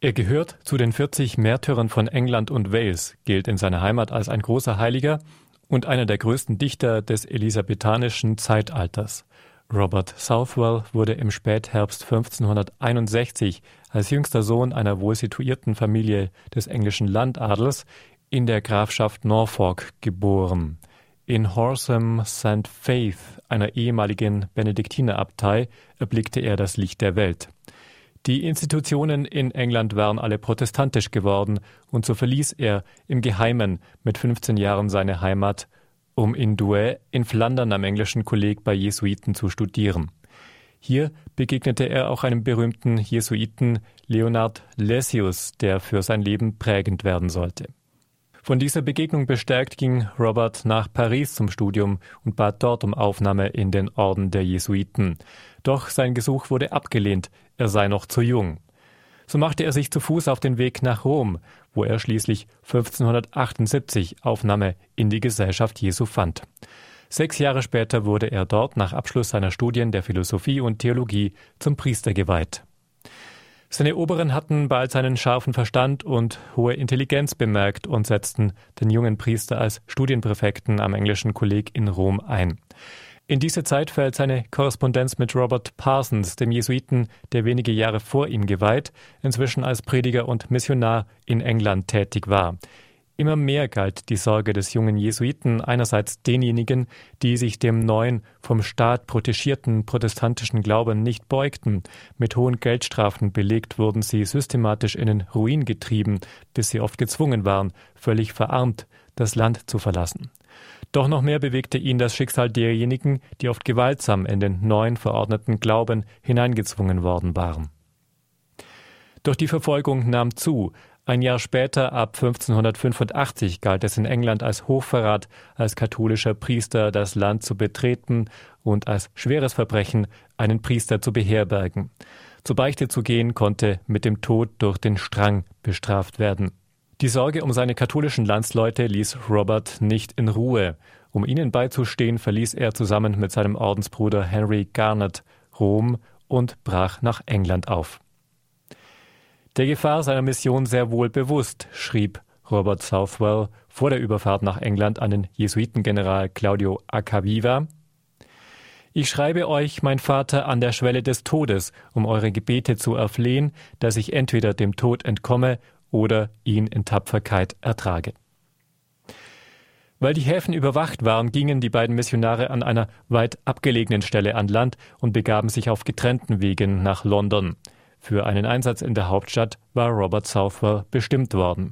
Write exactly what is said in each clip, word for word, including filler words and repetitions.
Er gehört zu den vierzig Märtyrern von England und Wales, gilt in seiner Heimat als ein großer Heiliger und einer der größten Dichter des elisabethanischen Zeitalters. Robert Southwell wurde im Spätherbst fünfzehnhunderteinundsechzig als jüngster Sohn einer wohlsituierten Familie des englischen Landadels in der Grafschaft Norfolk geboren. In Horsham Saint Faith, einer ehemaligen Benediktinerabtei, erblickte er das Licht der Welt. Die Institutionen in England waren alle protestantisch geworden und so verließ er im Geheimen mit fünfzehn Jahren seine Heimat, um in Douai in Flandern am englischen Kolleg bei Jesuiten zu studieren. Hier begegnete er auch einem berühmten Jesuiten, Leonard Lessius, der für sein Leben prägend werden sollte. Von dieser Begegnung bestärkt ging Robert nach Paris zum Studium und bat dort um Aufnahme in den Orden der Jesuiten. Doch sein Gesuch wurde abgelehnt, er sei noch zu jung. So machte er sich zu Fuß auf den Weg nach Rom, wo er schließlich fünfzehnhundertachtundsiebzig Aufnahme in die Gesellschaft Jesu fand. Sechs Jahre später wurde er dort nach Abschluss seiner Studien der Philosophie und Theologie zum Priester geweiht. Seine Oberen hatten bald seinen scharfen Verstand und hohe Intelligenz bemerkt und setzten den jungen Priester als Studienpräfekten am englischen Kolleg in Rom ein. In diese Zeit fällt seine Korrespondenz mit Robert Parsons, dem Jesuiten, der wenige Jahre vor ihm geweiht, inzwischen als Prediger und Missionar in England tätig war. Immer mehr galt die Sorge des jungen Jesuiten einerseits denjenigen, die sich dem neuen, vom Staat protegierten protestantischen Glauben nicht beugten. Mit hohen Geldstrafen belegt wurden sie systematisch in den Ruin getrieben, bis sie oft gezwungen waren, völlig verarmt, das Land zu verlassen. Doch noch mehr bewegte ihn das Schicksal derjenigen, die oft gewaltsam in den neuen verordneten Glauben hineingezwungen worden waren. Doch die Verfolgung nahm zu. Ein Jahr später, ab fünfzehnhundertfünfundachtzig, galt es in England als Hochverrat, als katholischer Priester das Land zu betreten und als schweres Verbrechen, einen Priester zu beherbergen. Zur Beichte zu gehen konnte mit dem Tod durch den Strang bestraft werden. Die Sorge um seine katholischen Landsleute ließ Robert nicht in Ruhe. Um ihnen beizustehen, verließ er zusammen mit seinem Ordensbruder Henry Garnet Rom und brach nach England auf. Der Gefahr seiner Mission sehr wohl bewusst, schrieb Robert Southwell vor der Überfahrt nach England an den Jesuitengeneral Claudio Acquaviva: Ich schreibe euch, mein Vater, an der Schwelle des Todes, um eure Gebete zu erflehen, dass ich entweder dem Tod entkomme oder ihn in Tapferkeit ertrage. Weil die Häfen überwacht waren, gingen die beiden Missionare an einer weit abgelegenen Stelle an Land und begaben sich auf getrennten Wegen nach London. Für einen Einsatz in der Hauptstadt war Robert Southwell bestimmt worden.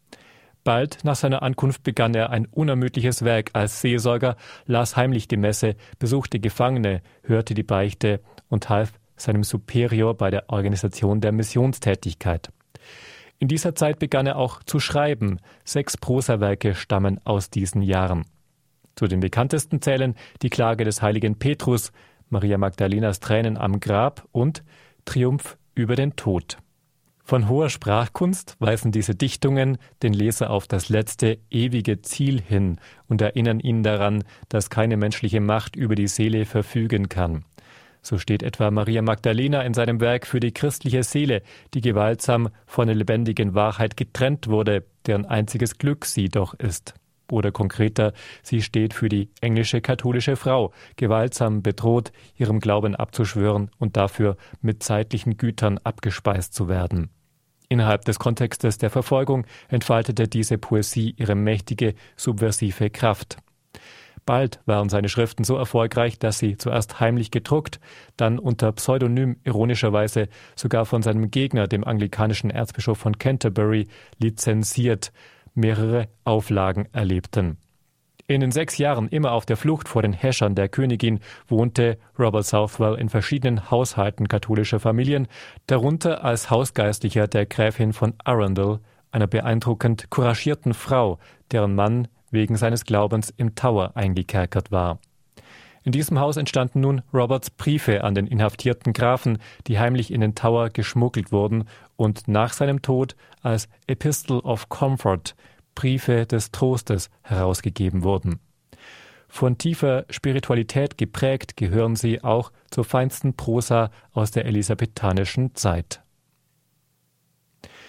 Bald nach seiner Ankunft begann er ein unermüdliches Werk als Seelsorger, las heimlich die Messe, besuchte Gefangene, hörte die Beichte und half seinem Superior bei der Organisation der Missionstätigkeit. In dieser Zeit begann er auch zu schreiben. Sechs Prosawerke stammen aus diesen Jahren. Zu den bekanntesten zählen die Klage des heiligen Petrus, Maria Magdalenas Tränen am Grab und Triumph über den Tod. Von hoher Sprachkunst weisen diese Dichtungen den Leser auf das letzte, ewige Ziel hin und erinnern ihn daran, dass keine menschliche Macht über die Seele verfügen kann. So steht etwa Maria Magdalena in seinem Werk für die christliche Seele, die gewaltsam von der lebendigen Wahrheit getrennt wurde, deren einziges Glück sie doch ist. Oder konkreter, sie steht für die englische katholische Frau, gewaltsam bedroht, ihrem Glauben abzuschwören und dafür mit zeitlichen Gütern abgespeist zu werden. Innerhalb des Kontextes der Verfolgung entfaltete diese Poesie ihre mächtige, subversive Kraft. Bald waren seine Schriften so erfolgreich, dass sie zuerst heimlich gedruckt, dann unter Pseudonym ironischerweise sogar von seinem Gegner, dem anglikanischen Erzbischof von Canterbury, lizenziert, mehrere Auflagen erlebten. In den sechs Jahren immer auf der Flucht vor den Häschern der Königin wohnte Robert Southwell in verschiedenen Haushalten katholischer Familien, darunter als Hausgeistlicher der Gräfin von Arundel, einer beeindruckend couragierten Frau, deren Mann wegen seines Glaubens im Tower eingekerkert war. In diesem Haus entstanden nun Roberts Briefe an den inhaftierten Grafen, die heimlich in den Tower geschmuggelt wurden und nach seinem Tod als Epistle of Comfort, Briefe des Trostes, herausgegeben wurden. Von tiefer Spiritualität geprägt gehören sie auch zur feinsten Prosa aus der elisabethanischen Zeit.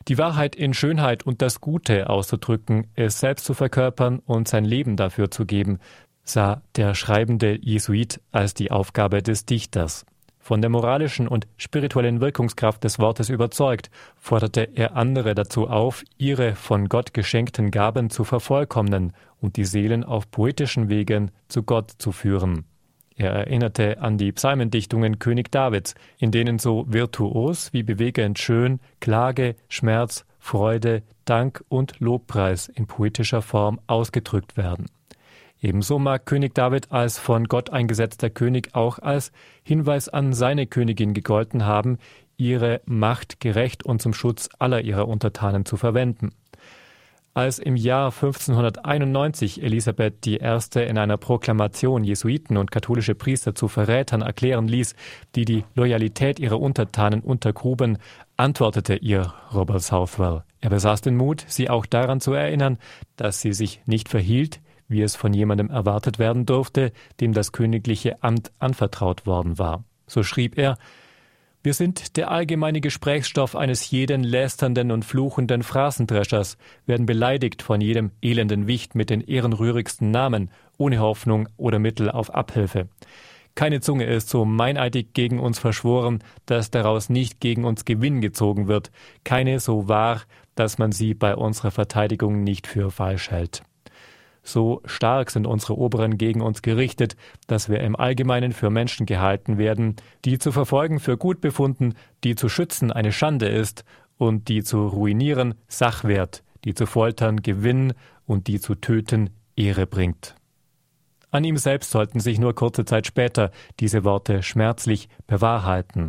Die Wahrheit in Schönheit und das Gute auszudrücken, es selbst zu verkörpern und sein Leben dafür zu geben, sah der schreibende Jesuit als die Aufgabe des Dichters. Von der moralischen und spirituellen Wirkungskraft des Wortes überzeugt, forderte er andere dazu auf, ihre von Gott geschenkten Gaben zu vervollkommnen und die Seelen auf poetischen Wegen zu Gott zu führen. Er erinnerte an die Psalmendichtungen König Davids, in denen so virtuos wie bewegend schön Klage, Schmerz, Freude, Dank und Lobpreis in poetischer Form ausgedrückt werden. Ebenso mag König David als von Gott eingesetzter König auch als Hinweis an seine Königin gegolten haben, ihre Macht gerecht und zum Schutz aller ihrer Untertanen zu verwenden. Als im Jahr fünfzehnhunderteinundneunzig Elisabeth die Erste in einer Proklamation Jesuiten und katholische Priester zu Verrätern erklären ließ, die die Loyalität ihrer Untertanen untergruben, antwortete ihr Robert Southwell. Er besaß den Mut, sie auch daran zu erinnern, dass sie sich nicht verhielt, wie es von jemandem erwartet werden durfte, dem das königliche Amt anvertraut worden war. So schrieb er: Wir sind der allgemeine Gesprächsstoff eines jeden lästernden und fluchenden Phrasendreschers, werden beleidigt von jedem elenden Wicht mit den ehrenrührigsten Namen, ohne Hoffnung oder Mittel auf Abhilfe. Keine Zunge ist so meineidig gegen uns verschworen, dass daraus nicht gegen uns Gewinn gezogen wird, keine so wahr, dass man sie bei unserer Verteidigung nicht für falsch hält. So stark sind unsere Oberen gegen uns gerichtet, dass wir im Allgemeinen für Menschen gehalten werden, die zu verfolgen für gut befunden, die zu schützen eine Schande ist und die zu ruinieren Sachwert, die zu foltern Gewinn und die zu töten Ehre bringt. An ihm selbst sollten sich nur kurze Zeit später diese Worte schmerzlich bewahrheiten.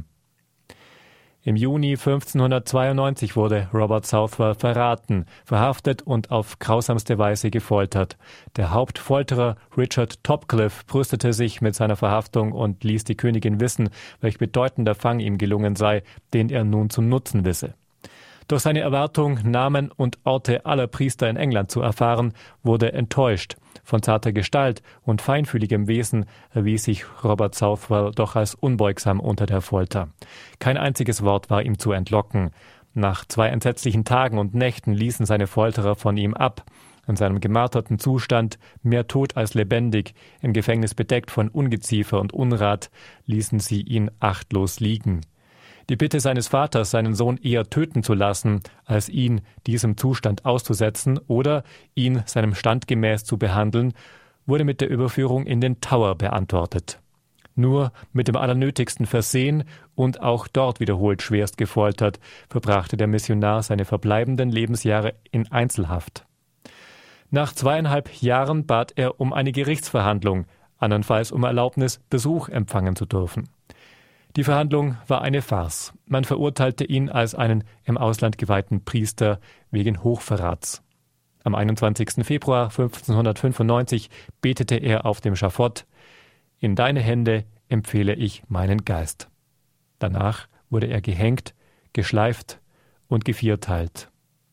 Im Juni fünfzehnhundertzweiundneunzig wurde Robert Southwell verraten, verhaftet und auf grausamste Weise gefoltert. Der Hauptfolterer Richard Topcliffe brüstete sich mit seiner Verhaftung und ließ die Königin wissen, welch bedeutender Fang ihm gelungen sei, den er nun zu nutzen wisse. Durch seine Erwartung, Namen und Orte aller Priester in England zu erfahren, wurde enttäuscht. Von zarter Gestalt und feinfühligem Wesen erwies sich Robert Southwell doch als unbeugsam unter der Folter. Kein einziges Wort war ihm zu entlocken. Nach zwei entsetzlichen Tagen und Nächten ließen seine Folterer von ihm ab. In seinem gemarterten Zustand, mehr tot als lebendig, im Gefängnis bedeckt von Ungeziefer und Unrat, ließen sie ihn achtlos liegen. Die Bitte seines Vaters, seinen Sohn eher töten zu lassen, als ihn diesem Zustand auszusetzen oder ihn seinem Stand gemäß zu behandeln, wurde mit der Überführung in den Tower beantwortet. Nur mit dem Allernötigsten versehen und auch dort wiederholt schwerst gefoltert, verbrachte der Missionar seine verbleibenden Lebensjahre in Einzelhaft. Nach zweieinhalb Jahren bat er um eine Gerichtsverhandlung, andernfalls um Erlaubnis, Besuch empfangen zu dürfen. Die Verhandlung war eine Farce. Man verurteilte ihn als einen im Ausland geweihten Priester wegen Hochverrats. Am einundzwanzigsten Februar fünfzehnhundertfünfundneunzig betete er auf dem Schafott: In deine Hände empfehle ich meinen Geist. Danach wurde er gehängt, geschleift und gevierteilt.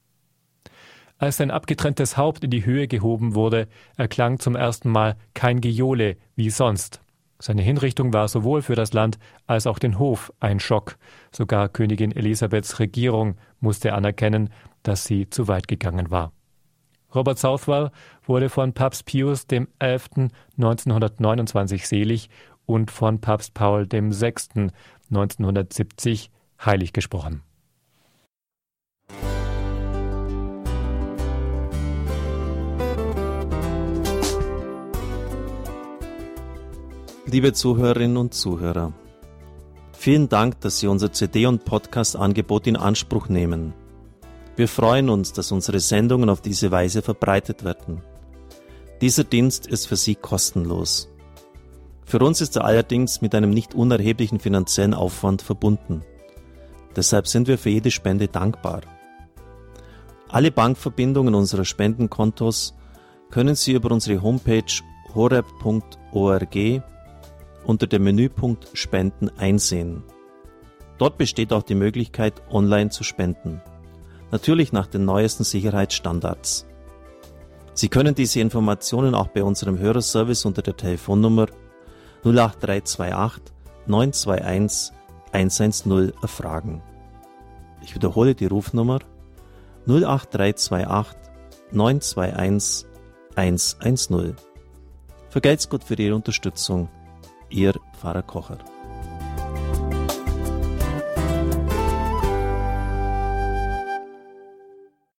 Als sein abgetrenntes Haupt in die Höhe gehoben wurde, erklang zum ersten Mal kein Gejohle wie sonst. Seine Hinrichtung war sowohl für das Land als auch den Hof ein Schock. Sogar Königin Elisabeths Regierung musste anerkennen, dass sie zu weit gegangen war. Robert Southwell wurde von Papst Pius der Elfte neunzehnhundertneunundzwanzig selig und von Papst Paul der Sechste neunzehnhundertsiebzig heilig gesprochen. Liebe Zuhörerinnen und Zuhörer, vielen Dank, dass Sie unser C D- und Podcast-Angebot in Anspruch nehmen. Wir freuen uns, dass unsere Sendungen auf diese Weise verbreitet werden. Dieser Dienst ist für Sie kostenlos. Für uns ist er allerdings mit einem nicht unerheblichen finanziellen Aufwand verbunden. Deshalb sind wir für jede Spende dankbar. Alle Bankverbindungen unserer Spendenkontos können Sie über unsere Homepage horeb punkt org unter dem Menüpunkt Spenden einsehen. Dort besteht auch die Möglichkeit, online zu spenden. Natürlich nach den neuesten Sicherheitsstandards. Sie können diese Informationen auch bei unserem Hörerservice unter der Telefonnummer null acht drei zwei acht neun zwei eins eins eins null erfragen. Ich wiederhole die Rufnummer null acht drei zwei acht neun zwei eins eins eins null. Vergelt's Gott für Ihre Unterstützung. Ihr Pfarrer Kocher.